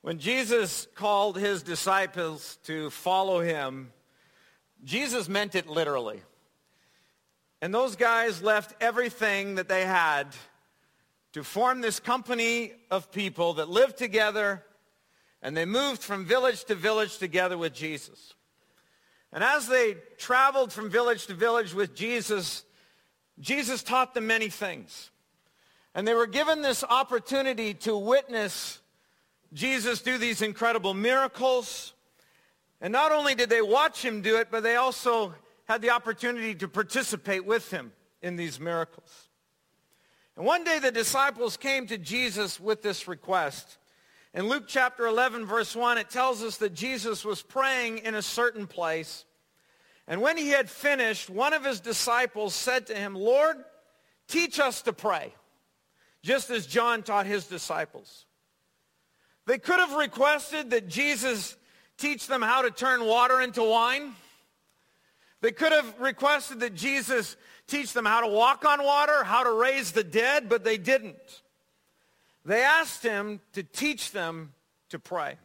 When Jesus called his disciples to follow him, Jesus meant it literally. And those guys left everything that they had to form this company of people that lived together, and they moved from village to village together with Jesus. And as they traveled from village to village with Jesus, Jesus taught them many things. And they were given this opportunity to witness Jesus do these incredible miracles. And not only did they watch him do it, but they also had the opportunity to participate with him in these miracles. And one day the disciples came to Jesus with this request. In Luke chapter 11, verse 1, it tells us that Jesus was praying in a certain place. And when he had finished, one of his disciples said to him, "Lord, teach us to pray," just as John taught his disciples. They could have requested that Jesus teach them how to turn water into wine. They could have requested that Jesus teach them how to walk on water, how to raise the dead, but they didn't. They asked him to teach them to pray.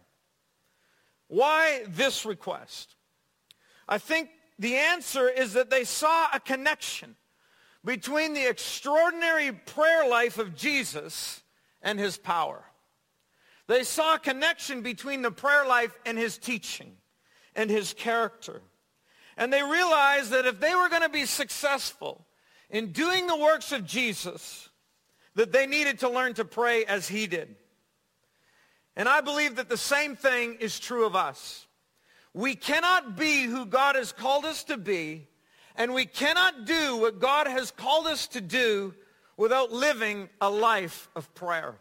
Why this request? I think the answer is that they saw a connection between the extraordinary prayer life of Jesus and his power. They saw a connection between the prayer life and his teaching and his character. And they realized that if they were going to be successful in doing the works of Jesus, that they needed to learn to pray as he did. And I believe that the same thing is true of us. We cannot be who God has called us to be, and we cannot do what God has called us to do without living a life of prayer.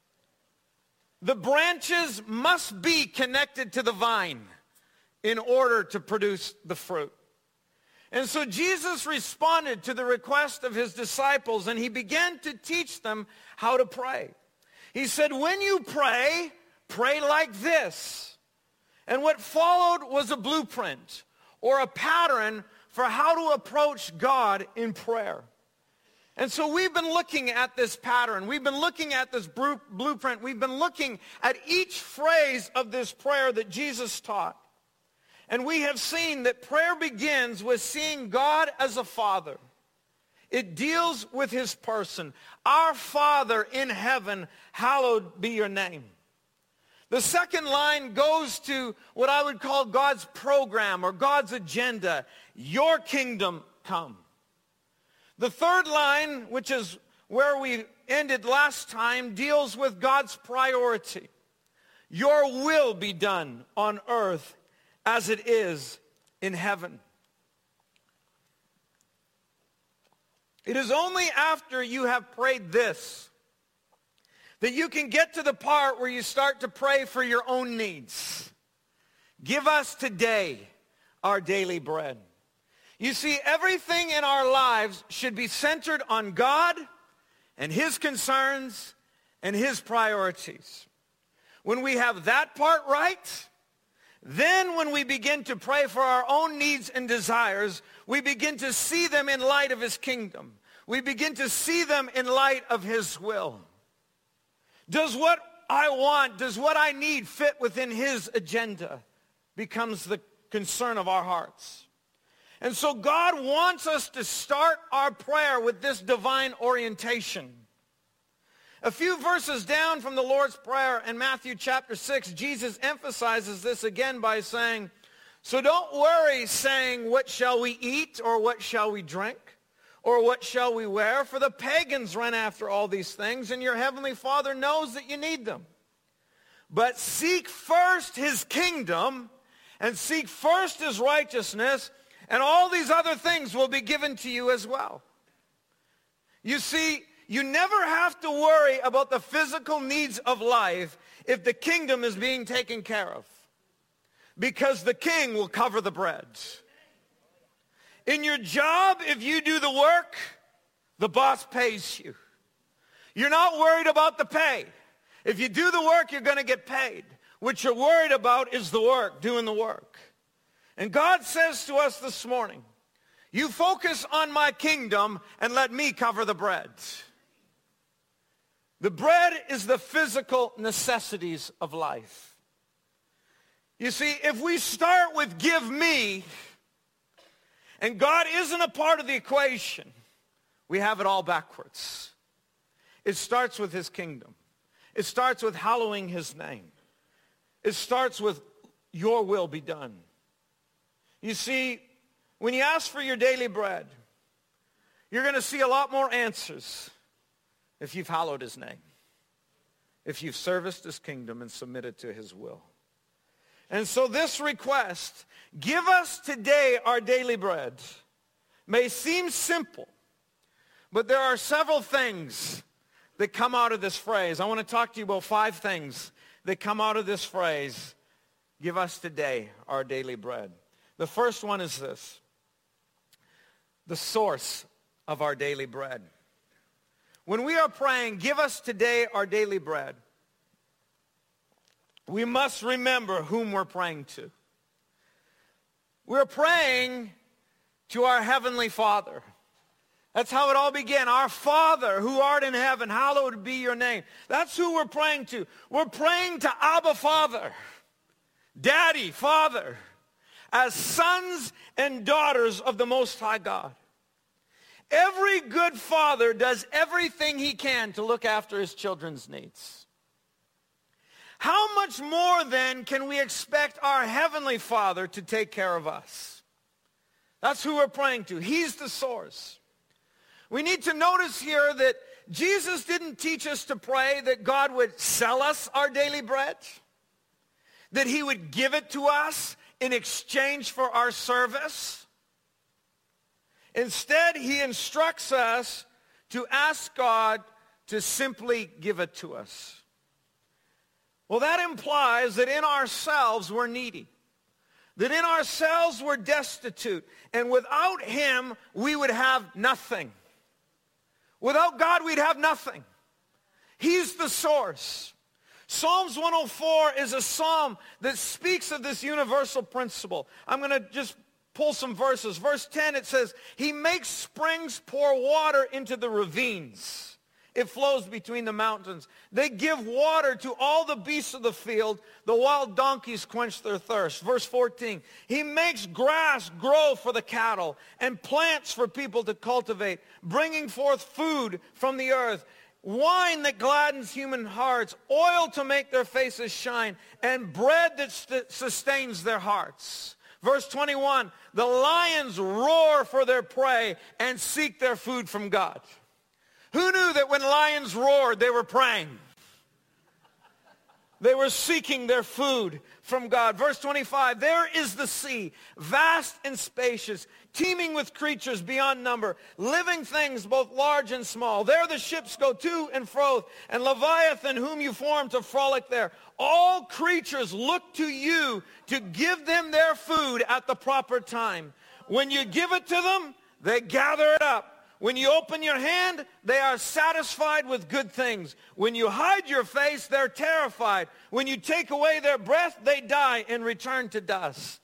The branches must be connected to the vine in order to produce the fruit. And so Jesus responded to the request of his disciples, and he began to teach them how to pray. He said, when you pray, pray like this. And what followed was a blueprint or a pattern for how to approach God in prayer. And so we've been looking at this pattern. We've been looking at this blueprint. We've been looking at each phrase of this prayer that Jesus taught. And we have seen that prayer begins with seeing God as a father. It deals with his person. Our Father in heaven, hallowed be your name. The second line goes to what I would call God's program or God's agenda. Your kingdom come. The third line, which is where we ended last time, deals with God's priority. Your will be done on earth as it is in heaven. It is only after you have prayed this that you can get to the part where you start to pray for your own needs. Give us today our daily bread. You see, everything in our lives should be centered on God and his concerns and his priorities. When we have that part right, then when we begin to pray for our own needs and desires, we begin to see them in light of his kingdom. We begin to see them in light of his will. Does what I want, does what I need fit within his agenda? Becomes the concern of our hearts. And so God wants us to start our prayer with this divine orientation. A few verses down from the Lord's Prayer in Matthew chapter 6, Jesus emphasizes this again by saying, so don't worry saying, what shall we eat or what shall we drink? Or what shall we wear? For the pagans run after all these things, and your heavenly Father knows that you need them. But seek first his kingdom, and seek first his righteousness, and all these other things will be given to you as well. You see, you never have to worry about the physical needs of life if the kingdom is being taken care of. Because the king will cover the bread. In your job, if you do the work, the boss pays you. You're not worried about the pay. If you do the work, you're going to get paid. What you're worried about is the work, doing the work. And God says to us this morning, you focus on my kingdom and let me cover the bread. The bread is the physical necessities of life. You see, if we start with give me, and God isn't a part of the equation, we have it all backwards. It starts with his kingdom. It starts with hallowing his name. It starts with your will be done. You see, when you ask for your daily bread, you're going to see a lot more answers if you've hallowed his name, if you've serviced his kingdom and submitted to his will. And so this request, give us today our daily bread, may seem simple, but there are several things that come out of this phrase. I want to talk to you about 5 things that come out of this phrase, give us today our daily bread. The first one is this: the source of our daily bread. When we are praying, give us today our daily bread, we must remember whom we're praying to. We're praying to our Heavenly Father. That's how it all began. Our Father who art in heaven, hallowed be your name. That's who we're praying to. We're praying to Abba Father, Daddy, Father, as sons and daughters of the Most High God. Every good father does everything he can to look after his children's needs. How much more then can we expect our Heavenly Father to take care of us? That's who we're praying to. He's the source. We need to notice here that Jesus didn't teach us to pray that God would sell us our daily bread, that he would give it to us in exchange for our service. Instead, he instructs us to ask God to simply give it to us. Well, that implies that in ourselves we're needy, that in ourselves we're destitute, and without him we would have nothing. Without God we'd have nothing. He's the source. Psalms 104 is a psalm that speaks of this universal principle. I'm going to just pull some verses. Verse 10, it says, he makes springs pour water into the ravines. It flows between the mountains. They give water to all the beasts of the field. The wild donkeys quench their thirst. Verse 14, he makes grass grow for the cattle and plants for people to cultivate, bringing forth food from the earth, wine that gladdens human hearts, oil to make their faces shine, and bread that sustains their hearts. Verse 21, the lions roar for their prey and seek their food from God. Who knew that when lions roared, they were praying? They were seeking their food from God. Verse 25, there is the sea, vast and spacious, teeming with creatures beyond number, living things both large and small. There the ships go to and fro, and Leviathan whom you formed to frolic there. All creatures look to you to give them their food at the proper time. When you give it to them, they gather it up. When you open your hand, they are satisfied with good things. When you hide your face, they're terrified. When you take away their breath, they die and return to dust.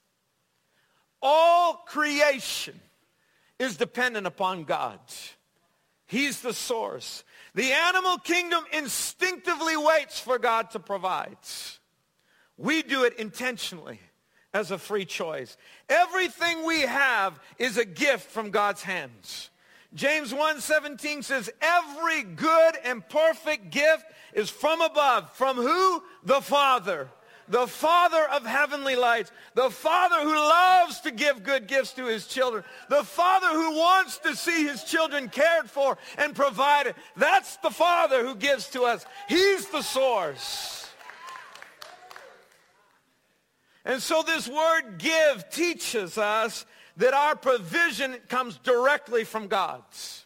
All creation is dependent upon God. He's the source. The animal kingdom instinctively waits for God to provide. We do it intentionally as a free choice. Everything we have is a gift from God's hands. James 1:17 says, every good and perfect gift is from above. From who? The Father. The Father of heavenly lights. The Father who loves to give good gifts to his children. The Father who wants to see his children cared for and provided. That's the Father who gives to us. He's the source. And so this word give teaches us that our provision comes directly from God.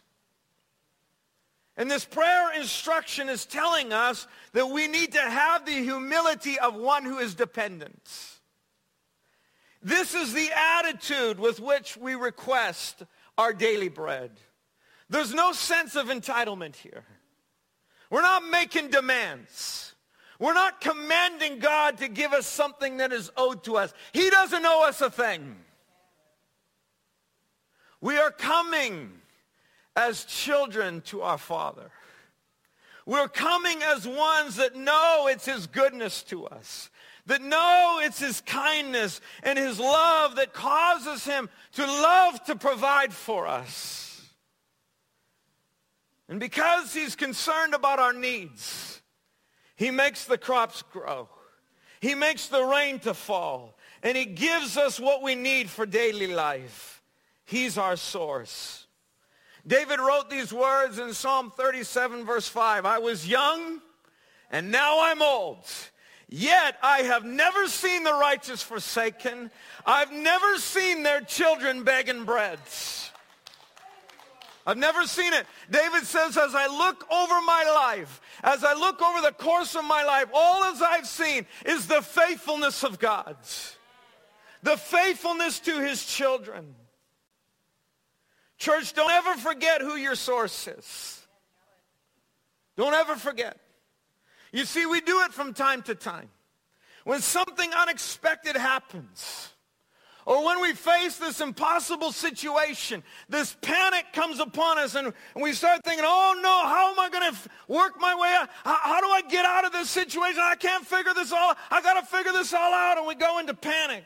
And this prayer instruction is telling us that we need to have the humility of one who is dependent. This is the attitude with which we request our daily bread. There's no sense of entitlement here. We're not making demands. We're not commanding God to give us something that is owed to us. He doesn't owe us a thing. We are coming as children to our Father. We're coming as ones that know it's his goodness to us, that know it's his kindness and his love that causes him to love to provide for us. And because he's concerned about our needs, he makes the crops grow. He makes the rain to fall. And he gives us what we need for daily life. He's our source. David wrote these words in Psalm 37, verse 5. I was young, and now I'm old. Yet I have never seen the righteous forsaken. I've never seen their children begging bread. I've never seen it. David says, as I look over my life, as I look over the course of my life, all as I've seen is the faithfulness of God. The faithfulness to his children. Church, don't ever forget who your source is. Don't ever forget. You see, we do it from time to time. When something unexpected happens, or when we face this impossible situation, this panic comes upon us, and we start thinking, oh no, how am I going to work my way out? How do I get out of this situation? I can't figure this all out. I got to figure this all out, and we go into panic.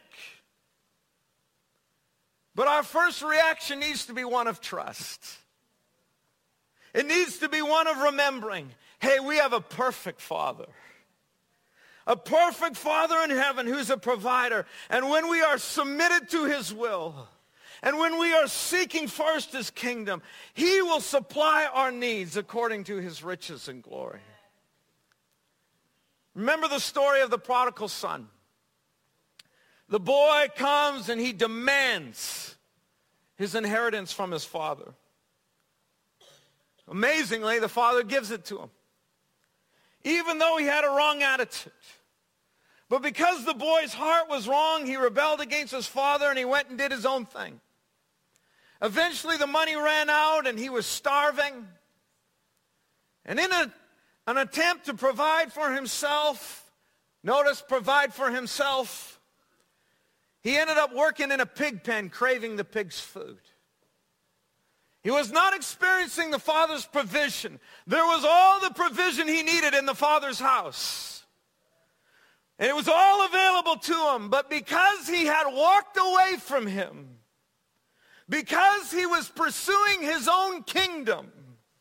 But our first reaction needs to be one of trust. It needs to be one of remembering, hey, we have a perfect Father. A perfect Father in heaven who's a provider. And when we are submitted to his will, and when we are seeking first his kingdom, he will supply our needs according to his riches and glory. Remember the story of the prodigal son. The boy comes and he demands his inheritance from his father. Amazingly, the father gives it to him, even though he had a wrong attitude. But because the boy's heart was wrong, he rebelled against his father and he went and did his own thing. Eventually, the money ran out and he was starving. And in an attempt to provide for himself, notice, provide for himself, he ended up working in a pig pen, craving the pig's food. He was not experiencing the Father's provision. There was all the provision he needed in the Father's house. And it was all available to him. But because he had walked away from him, because he was pursuing his own kingdom,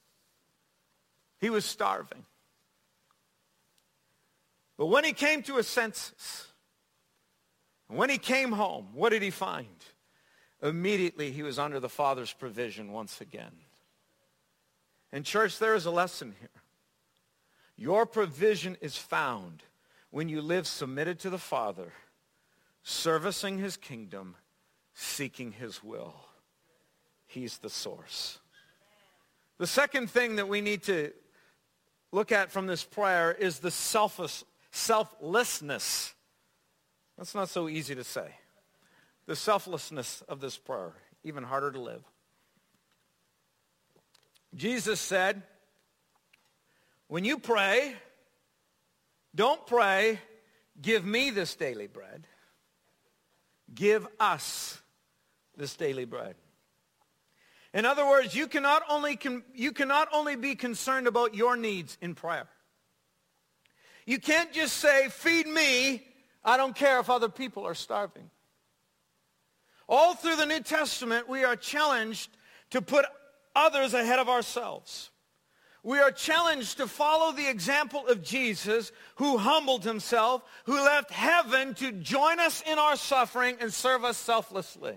he was starving. But when he came to his senses, when he came home, what did he find? Immediately he was under the Father's provision once again. And church, there is a lesson here. Your provision is found when you live submitted to the Father, servicing his kingdom, seeking his will. He's the source. The second thing that we need to look at from this prayer is the selflessness. That's not so easy to say. The selflessness of this prayer, even harder to live. Jesus said, when you pray, don't pray, give me this daily bread. Give us this daily bread. In other words, you cannot only be concerned about your needs in prayer. You can't just say, feed me, I don't care if other people are starving. All through the New Testament, we are challenged to put others ahead of ourselves. We are challenged to follow the example of Jesus, who humbled himself, who left heaven to join us in our suffering and serve us selflessly.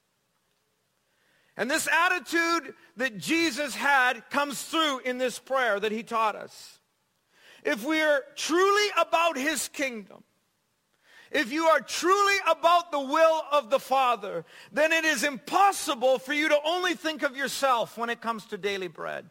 And this attitude that Jesus had comes through in this prayer that he taught us. If we are truly about his kingdom, if you are truly about the will of the Father, then it is impossible for you to only think of yourself when it comes to daily bread.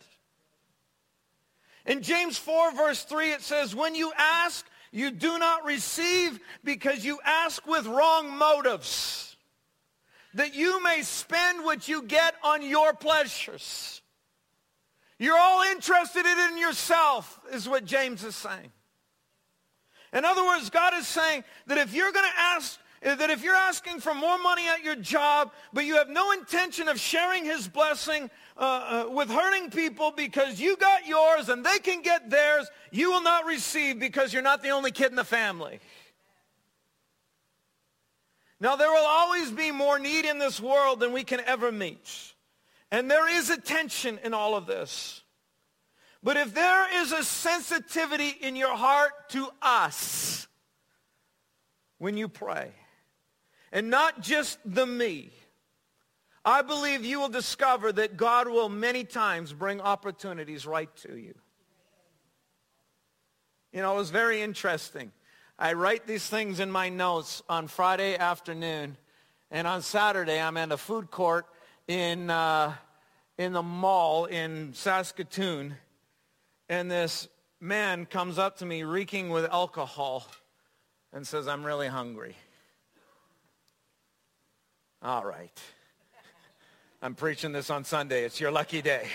In James 4, verse 3, it says, when you ask, you do not receive because you ask with wrong motives, that you may spend what you get on your pleasures. You're all interested in yourself, is what James is saying. In other words, God is saying that if you're going to ask is that if you're asking for more money at your job, but you have no intention of sharing his blessing with hurting people because you got yours and they can get theirs, you will not receive because you're not the only kid in the family. Now, there will always be more need in this world than we can ever meet. And there is a tension in all of this. But if there is a sensitivity in your heart to us when you pray, and not just the me, I believe you will discover that God will many times bring opportunities right to you. You know, it was very interesting. I write these things in my notes on Friday afternoon, and on Saturday I'm at a food court in the mall in Saskatoon, and this man comes up to me reeking with alcohol and says, "I'm really hungry." All right. I'm preaching this on Sunday. It's your lucky day.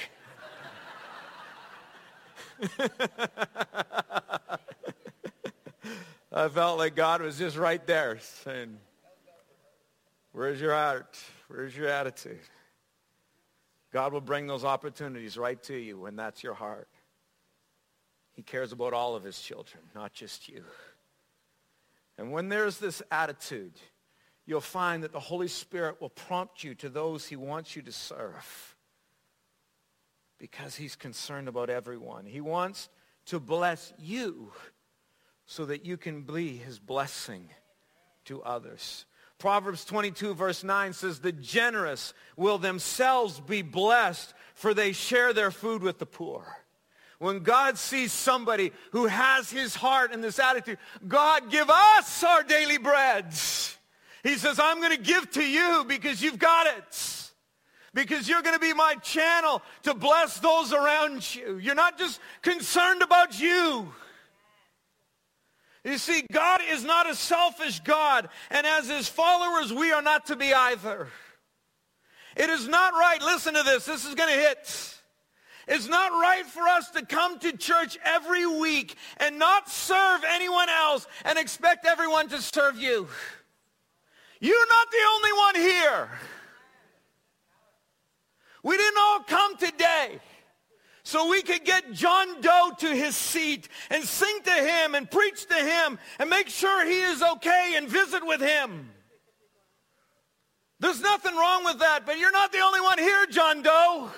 I felt like God was just right there saying, where's your heart? Where's your attitude? God will bring those opportunities right to you when that's your heart. He cares about all of his children, not just you. And when there's this attitude, you'll find that the Holy Spirit will prompt you to those he wants you to serve because he's concerned about everyone. He wants to bless you so that you can be his blessing to others. Proverbs 22 verse 9 says, "The generous will themselves be blessed, for they share their food with the poor." When God sees somebody who has his heart and this attitude, God, give us our daily bread. He says, I'm going to give to you because you've got it. Because you're going to be my channel to bless those around you. You're not just concerned about you. You see, God is not a selfish God, and as his followers, we are not to be either. It is not right, listen to this, this is going to hit. It's not right for us to come to church every week and not serve anyone else and expect everyone to serve you. You're not the only one here. We didn't all come today so we could get John Doe to his seat and sing to him and preach to him and make sure he is okay and visit with him. There's nothing wrong with that, but you're not the only one here, John Doe.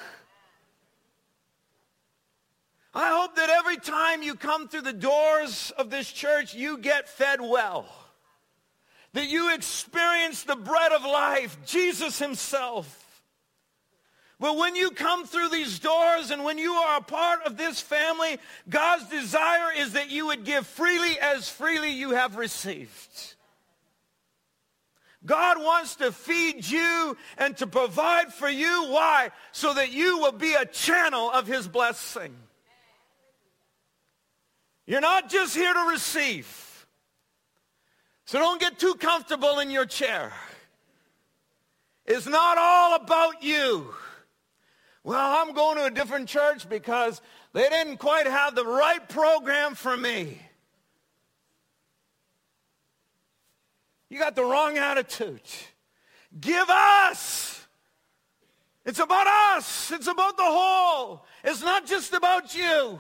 I hope that every time you come through the doors of this church, you get fed well. That you experience the bread of life, Jesus himself. But when you come through these doors and when you are a part of this family, God's desire is that you would give freely as freely you have received. God wants to feed you and to provide for you. Why? So that you will be a channel of his blessing. You're not just here to receive. So don't get too comfortable in your chair. It's not all about you. Well, I'm going to a different church because they didn't quite have the right program for me. You got the wrong attitude. Give us. It's about us. It's about the whole. It's not just about you.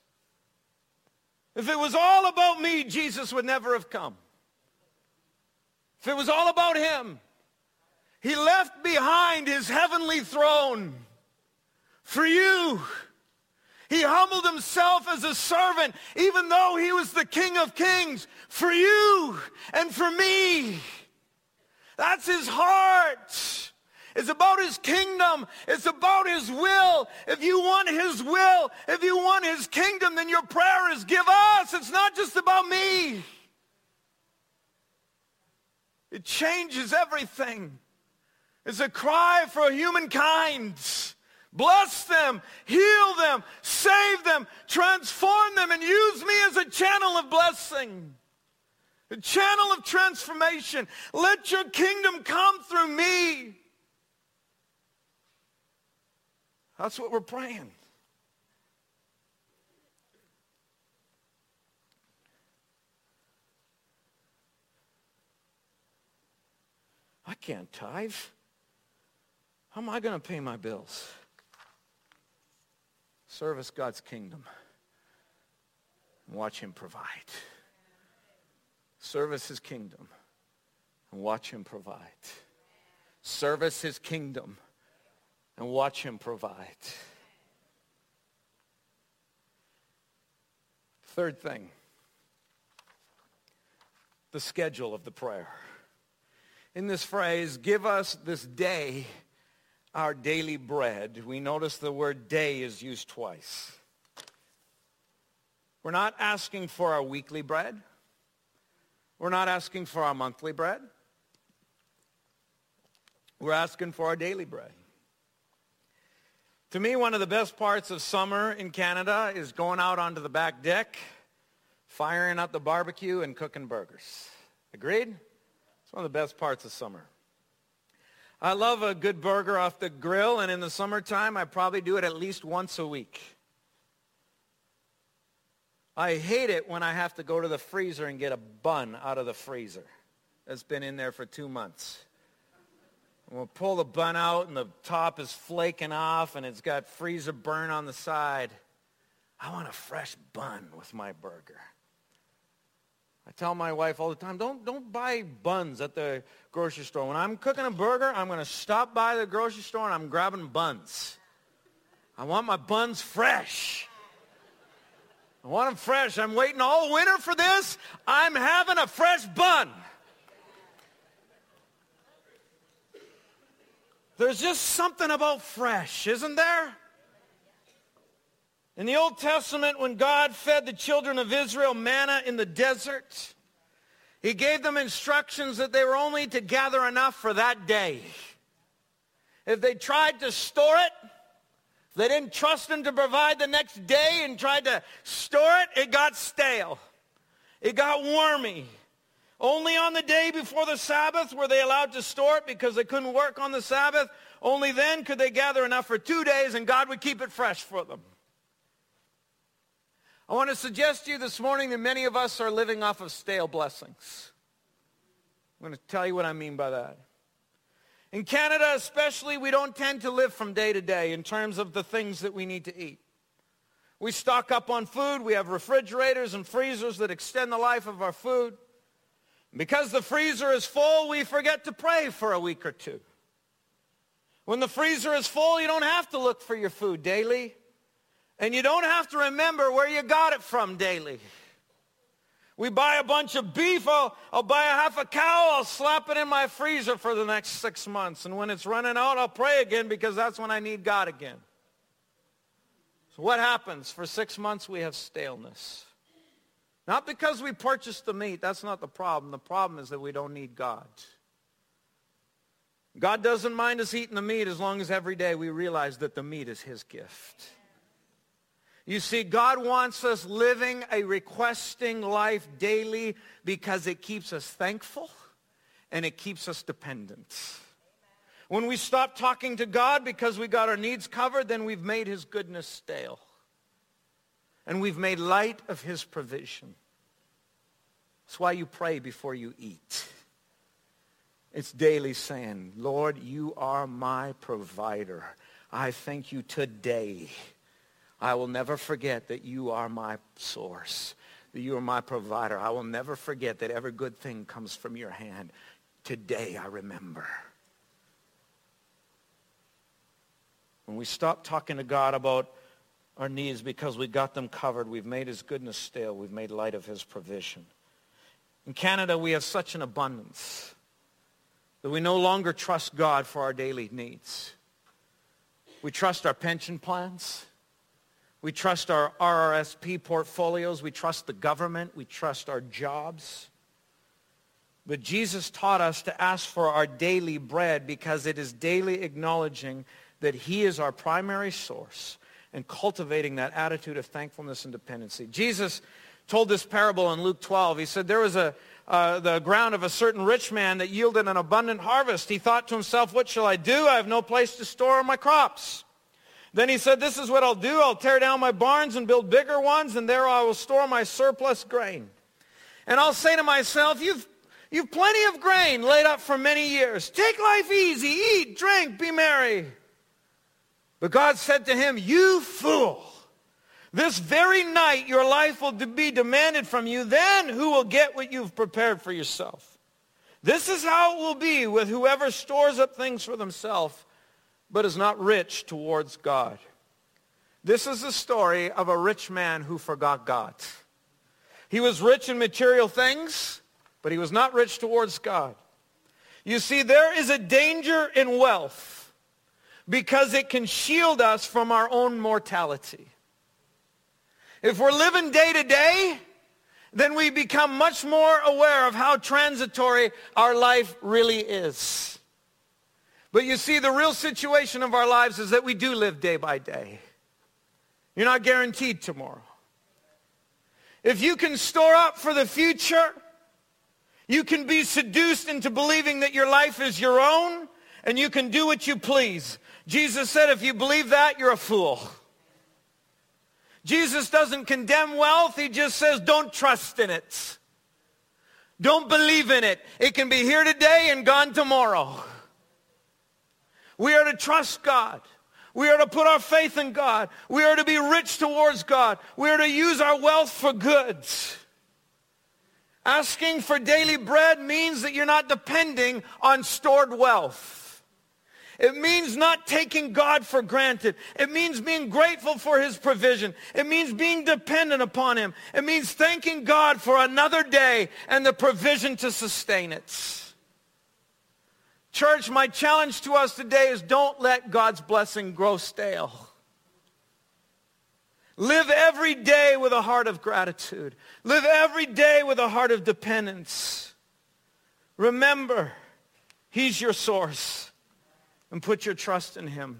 If it was all about me, Jesus would never have come. If it was all about him, he left behind his heavenly throne for you. He humbled himself as a servant, even though he was the King of Kings, for you and for me. That's his heart. It's about his kingdom. It's about his will. If you want his will, if you want his kingdom, then your prayer is give us. It's not just about me. It changes everything. It's a cry for humankind. Bless them, heal them, save them, transform them, and use me as a channel of blessing. A channel of transformation. Let your kingdom come through me. That's what we're praying. I can't tithe. How am I going to pay my bills? Service God's kingdom. And watch him provide. Service his kingdom. And watch him provide. Service his kingdom. And watch him provide. Third thing. The schedule of the prayer. In this phrase, give us this day our daily bread, we notice the word day is used twice. We're not asking for our weekly bread. We're not asking for our monthly bread. We're asking for our daily bread. To me, one of the best parts of summer in Canada is going out onto the back deck, firing up the barbecue, and cooking burgers. Agreed? It's one of the best parts of summer. I love a good burger off the grill, and in the summertime, I probably do it at least once a week. I hate it when I have to go to the freezer and get a bun out of the freezer that's been in there for 2 months. And we'll pull the bun out, and the top is flaking off, and it's got freezer burn on the side. I want a fresh bun with my burger. I tell my wife all the time, don't buy buns at the grocery store. When I'm cooking a burger, I'm going to stop by the grocery store and I'm grabbing buns. I want my buns fresh. I want them fresh. I'm waiting all winter for this. I'm having a fresh bun. There's just something about fresh, isn't there? In the Old Testament, when God fed the children of Israel manna in the desert, he gave them instructions that they were only to gather enough for that day. If they tried to store it, if they didn't trust him to provide the next day and tried to store it, it got stale. It got wormy. Only on the day before the Sabbath were they allowed to store it because they couldn't work on the Sabbath. Only then could they gather enough for 2 days and God would keep it fresh for them. I want to suggest to you this morning that many of us are living off of stale blessings. I'm going to tell you what I mean by that. In Canada especially, we don't tend to live from day to day in terms of the things that we need to eat. We stock up on food. We have refrigerators and freezers that extend the life of our food. Because the freezer is full, we forget to pray for a week or two. When the freezer is full, you don't have to look for your food daily. And you don't have to remember where you got it from daily. We buy a bunch of beef, I'll buy a half a cow, I'll slap it in my freezer for the next 6 months. And when it's running out, I'll pray again because that's when I need God again. So what happens? For 6 months we have staleness. Not because we purchased the meat, that's not the problem. The problem is that we don't need God. God doesn't mind us eating the meat as long as every day we realize that the meat is his gift. You see, God wants us living a requesting life daily because it keeps us thankful and it keeps us dependent. When we stop talking to God because we got our needs covered, then we've made his goodness stale. And we've made light of his provision. That's why you pray before you eat. It's daily saying, Lord, you are my provider. I thank you today. I will never forget that you are my source, that you are my provider. I will never forget that every good thing comes from your hand. Today I remember. When we stop talking to God about our needs because we got them covered, we've made his goodness stale. We've made light of his provision. In Canada, we have such an abundance that we no longer trust God for our daily needs. We trust our pension plans. We trust our RRSP portfolios. We trust the government. We trust our jobs. But Jesus taught us to ask for our daily bread because it is daily acknowledging that he is our primary source and cultivating that attitude of thankfulness and dependency. Jesus told this parable in Luke 12. He said there was the ground of a certain rich man that yielded an abundant harvest. He thought to himself, what shall I do? I have no place to store my crops. Then he said, this is what I'll do. I'll tear down my barns and build bigger ones, and there I will store my surplus grain. And I'll say to myself, You've plenty of grain laid up for many years. Take life easy. Eat, drink, be merry. But God said to him, you fool, this very night your life will be demanded from you. Then who will get what you've prepared for yourself? This is how it will be with whoever stores up things for themselves, but is not rich towards God. This is the story of a rich man who forgot God. He was rich in material things, but he was not rich towards God. You see, there is a danger in wealth because it can shield us from our own mortality. If we're living day to day, then we become much more aware of how transitory our life really is. But you see, the real situation of our lives is that we do live day by day. You're not guaranteed tomorrow. If you can store up for the future, you can be seduced into believing that your life is your own and you can do what you please. Jesus said, if you believe that, you're a fool. Jesus doesn't condemn wealth. He just says, don't trust in it. Don't believe in it. It can be here today and gone tomorrow. We are to trust God. We are to put our faith in God. We are to be rich towards God. We are to use our wealth for good. Asking for daily bread means that you're not depending on stored wealth. It means not taking God for granted. It means being grateful for his provision. It means being dependent upon him. It means thanking God for another day and the provision to sustain it. Church, my challenge to us today is don't let God's blessing grow stale. Live every day with a heart of gratitude. Live every day with a heart of dependence. Remember, he's your source. And put your trust in him.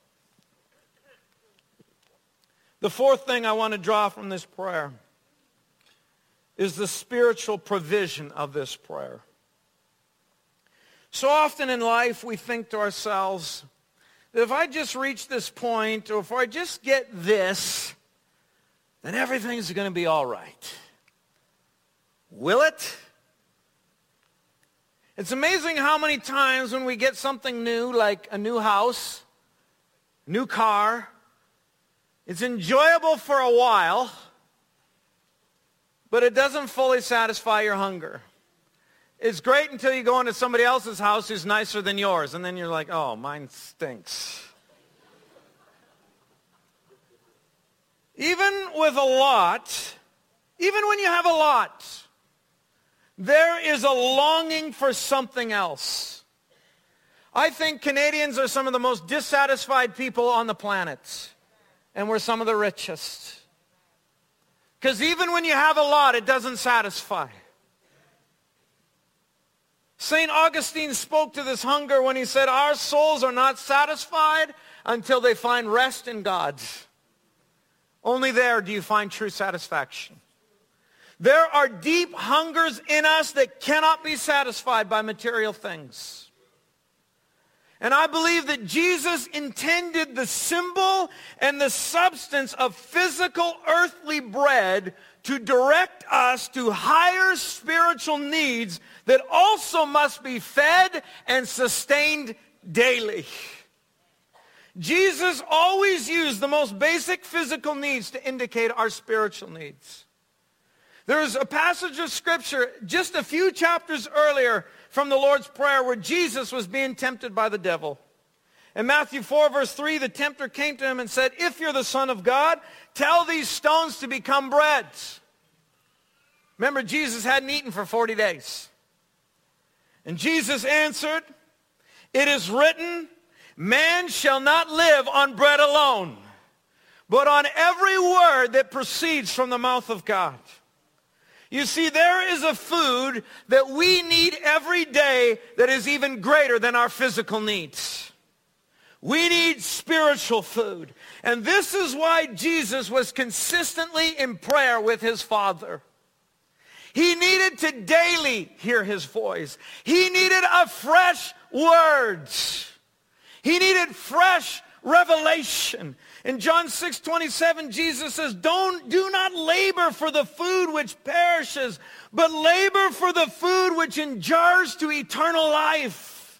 The fourth thing I want to draw from this prayer is the spiritual provision of this prayer. So often in life we think to ourselves that if I just reach this point or if I just get this, then everything's going to be all right. Will it? It's amazing how many times when we get something new, like a new house, new car, it's enjoyable for a while, but it doesn't fully satisfy your hunger. It's great until you go into somebody else's house who's nicer than yours, and then you're like, oh, mine stinks. Even with a lot, even when you have a lot, there is a longing for something else. I think Canadians are some of the most dissatisfied people on the planet. And we're some of the richest. Because even when you have a lot, it doesn't satisfy. St. Augustine spoke to this hunger when he said, our souls are not satisfied until they find rest in God. Only there do you find true satisfaction. There are deep hungers in us that cannot be satisfied by material things. And I believe that Jesus intended the symbol and the substance of physical earthly bread to direct us to higher spiritual needs that also must be fed and sustained daily. Jesus always used the most basic physical needs to indicate our spiritual needs. There's a passage of Scripture just a few chapters earlier from the Lord's Prayer where Jesus was being tempted by the devil. In Matthew 4, verse 3, the tempter came to him and said, if you're the Son of God, tell these stones to become bread. Remember, Jesus hadn't eaten for 40 days. And Jesus answered, it is written, man shall not live on bread alone, but on every word that proceeds from the mouth of God. You see, there is a food that we need every day that is even greater than our physical needs. We need spiritual food. And this is why Jesus was consistently in prayer with his Father. He needed to daily hear his voice. He needed a fresh words. He needed fresh revelation. In John 6:27, Jesus says, do not labor for the food which perishes, but labor for the food which endures to eternal life.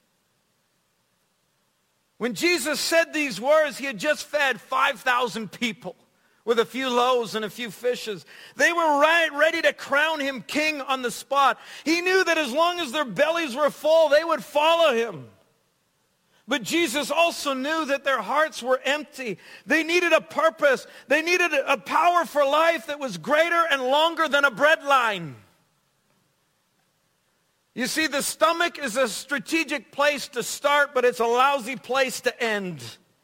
When Jesus said these words, he had just fed 5,000 people with a few loaves and a few fishes. They were ready to crown him king on the spot. He knew that as long as their bellies were full, they would follow him. But Jesus also knew that their hearts were empty. They needed a purpose. They needed a power for life that was greater and longer than a bread line. You see, the stomach is a strategic place to start, but it's a lousy place to end.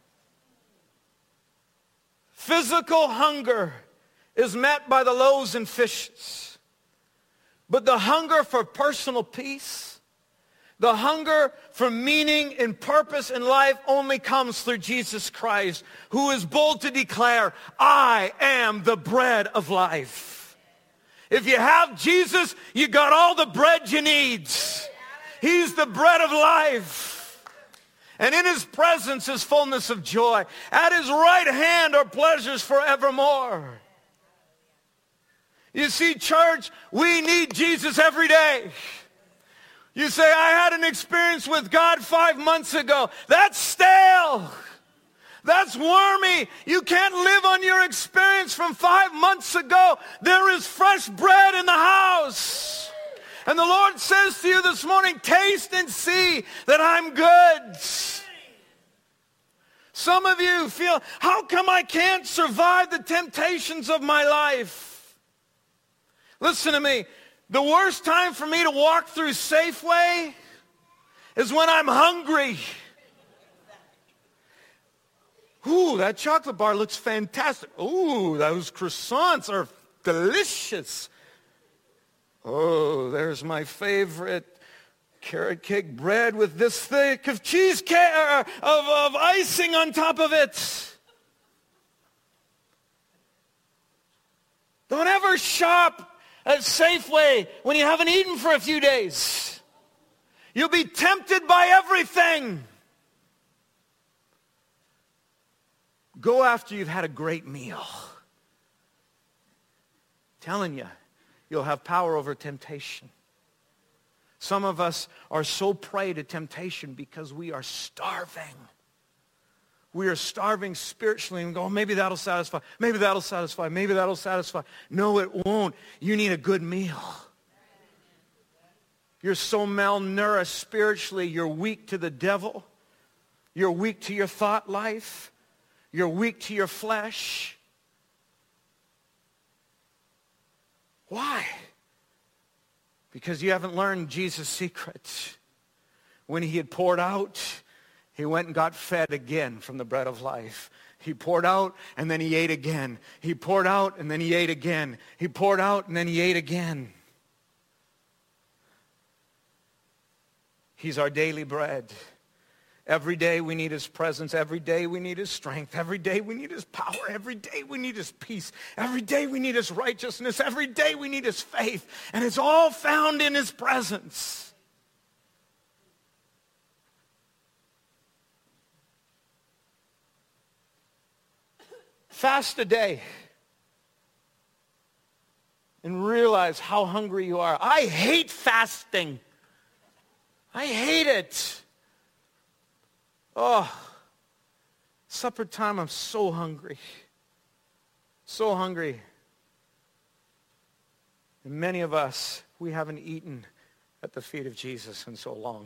Physical hunger is met by the loaves and fishes. But the hunger for personal peace, the hunger for meaning and purpose in life only comes through Jesus Christ, who is bold to declare, I am the bread of life. If you have Jesus, you got all the bread you need. He's the bread of life. And in his presence is fullness of joy. At his right hand are pleasures forevermore. You see, church, we need Jesus every day. You say, I had an experience with God 5 months ago. That's stale. That's wormy. You can't live on your experience from 5 months ago. There is fresh bread in the house. And the Lord says to you this morning, taste and see that I'm good. Some of you feel, how come I can't survive the temptations of my life? Listen to me. The worst time for me to walk through Safeway is when I'm hungry. Ooh, that chocolate bar looks fantastic. Ooh, those croissants are delicious. Oh, there's my favorite carrot cake bread with this thick of cheesecake, of icing on top of it. Don't ever shop at Safeway when you haven't eaten for a few days. You'll be tempted by everything. Go after you've had a great meal. Telling you, you'll have power over temptation. Some of us are so prey to temptation because we are starving. We are starving spiritually and go, maybe that'll satisfy. Maybe that'll satisfy. Maybe that'll satisfy. No, it won't. You need a good meal. You're so malnourished spiritually, you're weak to the devil. You're weak to your thought life. You're weak to your flesh. Why? Because you haven't learned Jesus' secret. When he had poured out, he went and got fed again from the bread of life. He poured out and then he ate again. He poured out and then he ate again. He poured out and then he ate again. He's our daily bread. Every day we need his presence. Every day we need his strength. Every day we need his power. Every day we need his peace. Every day we need his righteousness. Every day we need his faith. And it's all found in his presence. Fast a day and realize how hungry you are. I hate fasting. I hate it. Oh, supper time, I'm so hungry. So hungry. And many of us, we haven't eaten at the feet of Jesus in so long.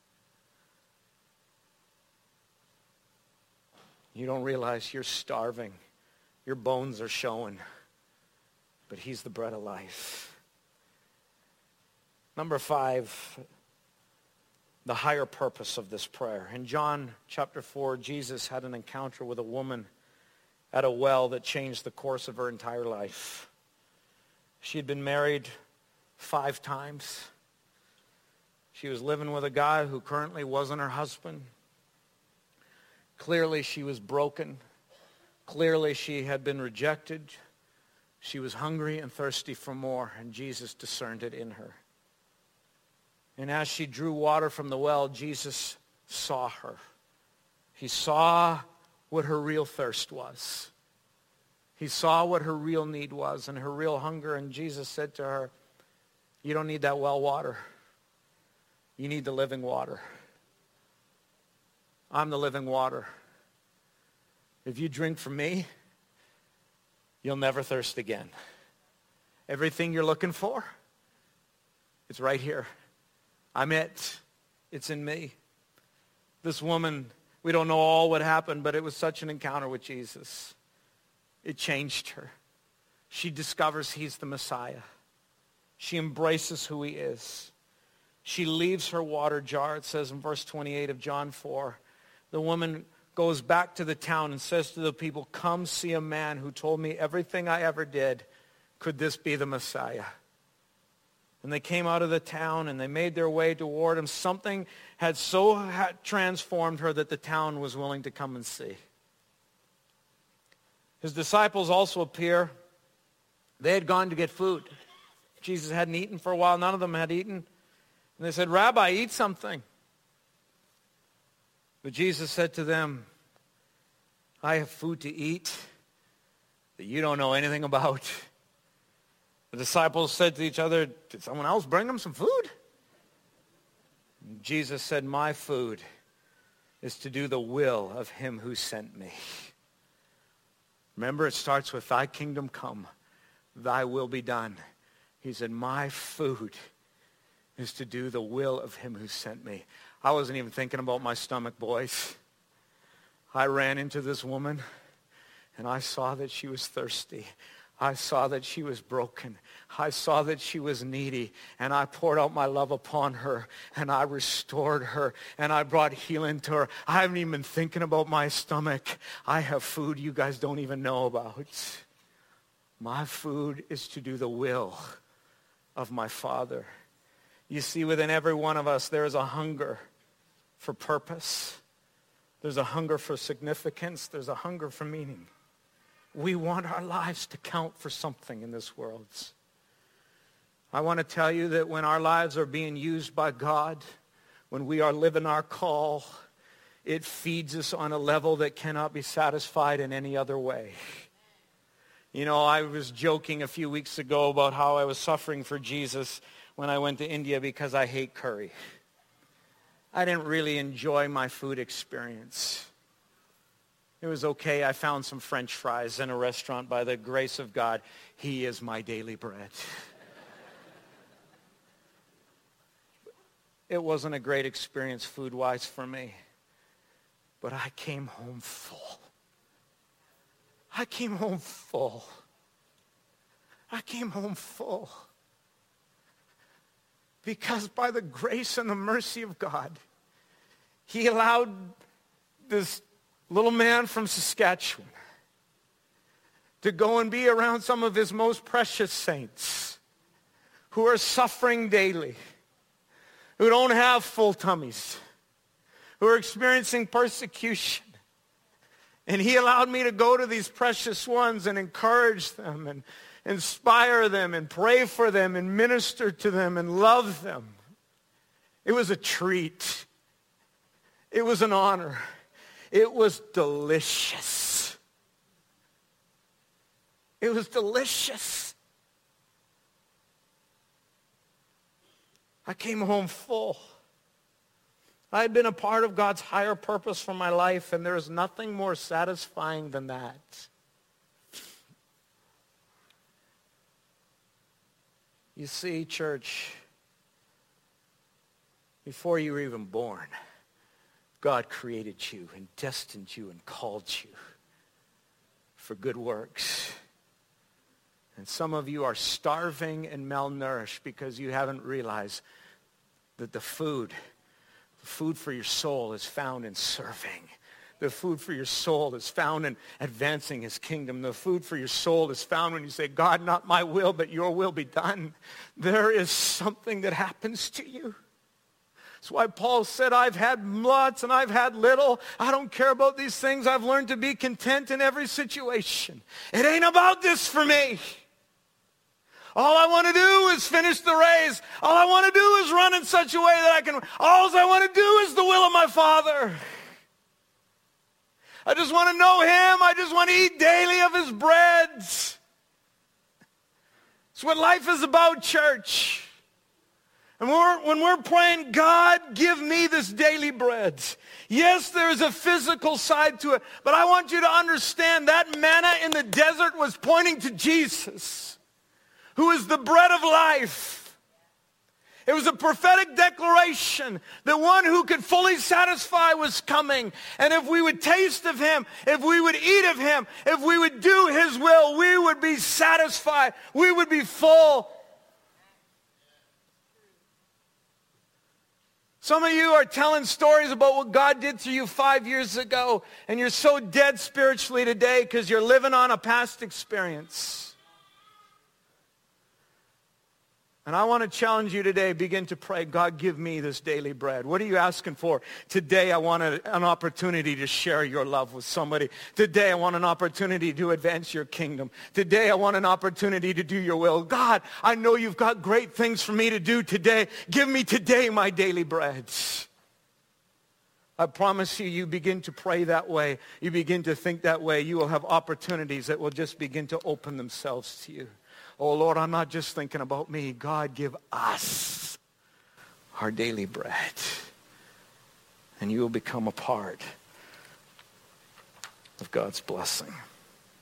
You don't realize you're starving. Your bones are showing. But he's the bread of life. Number 5, the higher purpose of this prayer. In John chapter 4, Jesus had an encounter with a woman at a well that changed the course of her entire life. She had been married 5 times. She was living with a guy who currently wasn't her husband. Clearly she was broken. Clearly she had been rejected. She was hungry and thirsty for more, and Jesus discerned it in her. And as she drew water from the well, Jesus saw her. He saw what her real thirst was. He saw what her real need was and her real hunger. And Jesus said to her, you don't need that well water. You need the living water. I'm the living water. If you drink from me, you'll never thirst again. Everything you're looking for, it's right here. I'm it. It's in me. This woman, we don't know all what happened, but it was such an encounter with Jesus. It changed her. She discovers he's the Messiah. She embraces who he is. She leaves her water jar, it says in verse 28 of John 4. The woman goes back to the town and says to the people, come see a man who told me everything I ever did. Could this be the Messiah? And they came out of the town and they made their way toward him. Something had so transformed her that the town was willing to come and see. His disciples also appear. They had gone to get food. Jesus hadn't eaten for a while. None of them had eaten. And they said, Rabbi, eat something. But Jesus said to them, I have food to eat that you don't know anything about. The disciples said to each other, did someone else bring them some food? And Jesus said, my food is to do the will of him who sent me. Remember, it starts with thy kingdom come, thy will be done. He said, my food is to do the will of him who sent me. I wasn't even thinking about my stomach, boys. I ran into this woman, and I saw that she was thirsty. I saw that she was broken. I saw that she was needy, and I poured out my love upon her, and I restored her, and I brought healing to her. I haven't even been thinking about my stomach. I have food you guys don't even know about. My food is to do the will of my Father. You see, within every one of us, there is a hunger for purpose. There's a hunger for significance. There's a hunger for meaning. We want our lives to count for something in this world. I want to tell you that when our lives are being used by God, when we are living our call, it feeds us on a level that cannot be satisfied in any other way. You know, I was joking a few weeks ago about how I was suffering for Jesus when I went to India because I hate curry. I didn't really enjoy my food experience. It was okay. I found some French fries in a restaurant by the grace of God. He is my daily bread. It wasn't a great experience food-wise for me, but I came home full. I came home full. I came home full. Because by the grace and the mercy of God, he allowed this little man from Saskatchewan to go and be around some of his most precious saints who are suffering daily, who don't have full tummies, who are experiencing persecution. And he allowed me to go to these precious ones and encourage them and inspire them and pray for them and minister to them and love them. It was a treat. It was an honor. It was delicious. It was delicious. I came home full. I had been a part of God's higher purpose for my life, and there is nothing more satisfying than that. You see, church, before you were even born, God created you and destined you and called you for good works. And some of you are starving and malnourished because you haven't realized that the food for your soul is found in serving. The food for your soul is found in advancing his kingdom. The food for your soul is found when you say, God, not my will, but your will be done. There is something that happens to you. That's why Paul said, I've had lots and I've had little. I don't care about these things. I've learned to be content in every situation. It ain't about this for me. All I want to do is finish the race. All I want to do is run in such a way that I can. All I want to do is the will of my Father. I just want to know him. I just want to eat daily of his bread. It's what life is about, church. And when we're praying, God, give me this daily bread. Yes, there is a physical side to it, but I want you to understand that manna in the desert was pointing to Jesus, who is the bread of life. It was a prophetic declaration that one who could fully satisfy was coming. And if we would taste of him, if we would eat of him, if we would do his will, we would be satisfied. We would be full. Some of you are telling stories about what God did to you 5 years ago, and you're so dead spiritually today because you're living on a past experience. And I want to challenge you today, begin to pray, God, give me this daily bread. What are you asking for? Today I want an opportunity to share your love with somebody. Today I want an opportunity to advance your kingdom. Today I want an opportunity to do your will. God, I know you've got great things for me to do today. Give me today my daily bread. I promise you, you begin to pray that way. You begin to think that way. You will have opportunities that will just begin to open themselves to you. Oh, Lord, I'm not just thinking about me. God, give us our daily bread. And you will become a part of God's blessing.